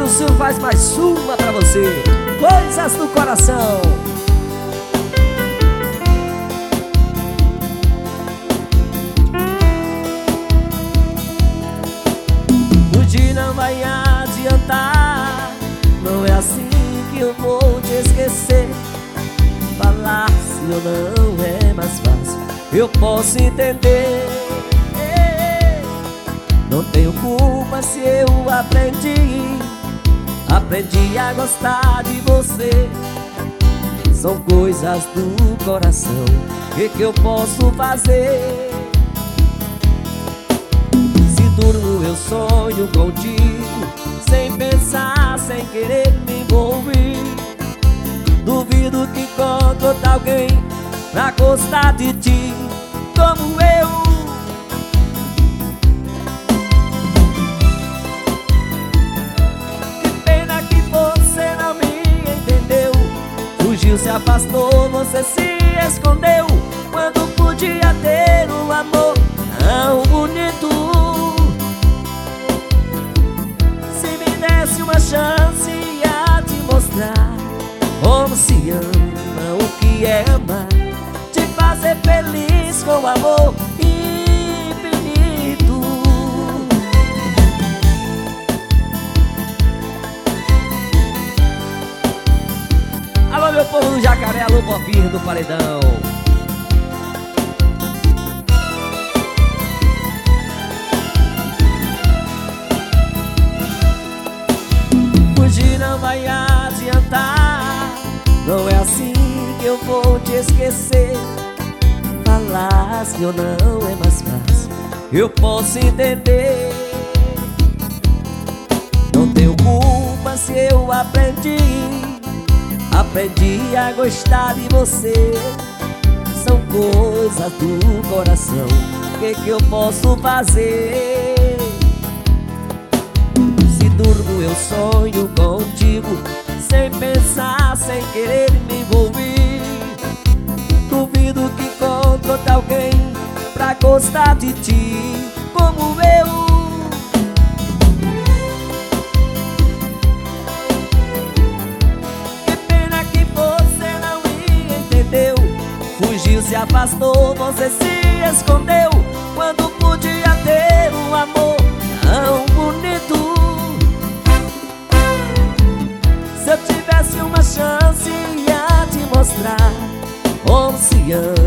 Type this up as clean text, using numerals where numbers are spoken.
Mauro Silva faz mais uma pra você. Coisas do coração. Fugir não vai adiantar. Não é assim que eu vou te esquecer. Falar se ou não é mais fácil, eu posso entender. Não tenho culpa se eu aprendi a gostar de você. São coisas do coração, que eu posso fazer? Se durmo eu sonho contigo, sem pensar, sem querer me envolver. Duvido que encontro outro alguém pra gostar de ti como eu. Se afastou, você se escondeu, quando podia ter um amor tão bonito. Se me desse uma chance, ia te mostrar como se ama, o que é amar, te fazer feliz com amor infinito. Alô, meu povo do Jacaré, alô, Bobinho do Paredão. Fugir não vai adiantar. Não é assim que eu vou te esquecer. Falar se ou não é mais fácil, eu posso entender. Não tenho culpa se eu aprendi a gostar de você. São coisas do coração, que eu posso fazer? Se durmo eu sonho contigo, sem pensar, sem querer me envolver. Duvido que encontro outro alguém pra gostar de ti como eu. Fugiu, se afastou, você se escondeu, quando podia ter um amor tão bonito. Se eu tivesse uma chance, ia te mostrar como se ama,